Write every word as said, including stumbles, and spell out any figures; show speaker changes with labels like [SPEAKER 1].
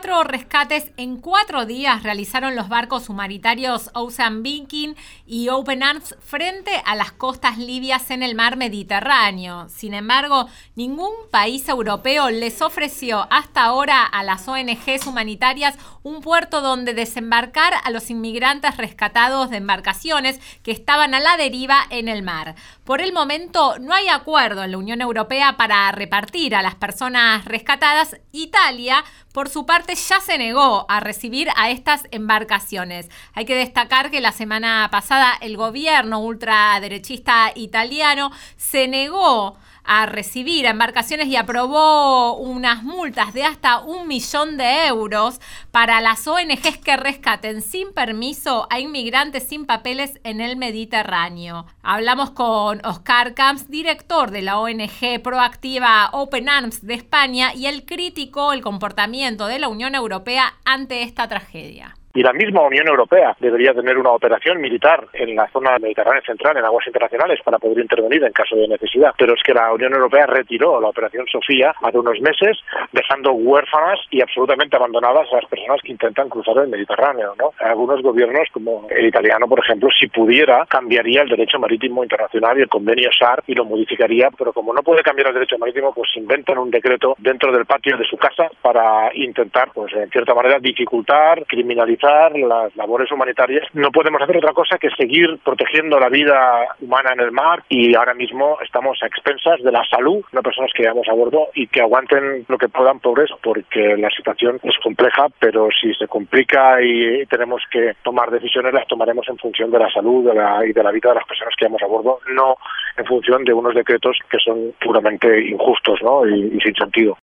[SPEAKER 1] Cuatro rescates en cuatro días realizaron los barcos humanitarios Ocean Viking y Open Arms frente a las costas libias en el mar Mediterráneo. Sin embargo, ningún país europeo les ofreció hasta ahora a las O N Ges humanitarias un puerto donde desembarcar a los inmigrantes rescatados de embarcaciones que estaban a la deriva en el mar. Por el momento, no hay acuerdo en la Unión Europea para repartir a las personas rescatadas. Italia, por su parte, ya se negó a recibir a estas embarcaciones. Hay que destacar que la semana pasada el gobierno ultraderechista italiano se negó a recibir embarcaciones y aprobó unas multas de hasta un millón de euros para las O N Ges que rescaten sin permiso a inmigrantes sin papeles en el Mediterráneo. Hablamos con Oscar Camps, director de la O N Ge proactiva Open Arms de España, y él criticó el comportamiento de la Unión Europea ante esta tragedia.
[SPEAKER 2] Y la misma Unión Europea debería tener una operación militar en la zona mediterránea central, en aguas internacionales, para poder intervenir en caso de necesidad. Pero es que la Unión Europea retiró la operación Sofía hace unos meses, dejando huérfanas y absolutamente abandonadas a las personas que intentan cruzar el Mediterráneo, ¿no? Algunos gobiernos, como el italiano, por ejemplo, si pudiera, cambiaría el derecho marítimo internacional y el convenio S A R y lo modificaría, pero como no puede cambiar el derecho marítimo, pues inventan un decreto dentro del patio de su casa para intentar, pues en cierta manera, dificultar, criminalizar las labores humanitarias. No podemos hacer otra cosa que seguir protegiendo la vida humana en el mar, y ahora mismo estamos a expensas de la salud de las personas que llevamos a bordo y que aguanten lo que puedan, pobres, porque la situación es compleja, pero si se complica y tenemos que tomar decisiones, las tomaremos en función de la salud de la, y de la vida de las personas que llevamos a bordo, no en función de unos decretos que son puramente injustos, ¿no? y, y sin sentido.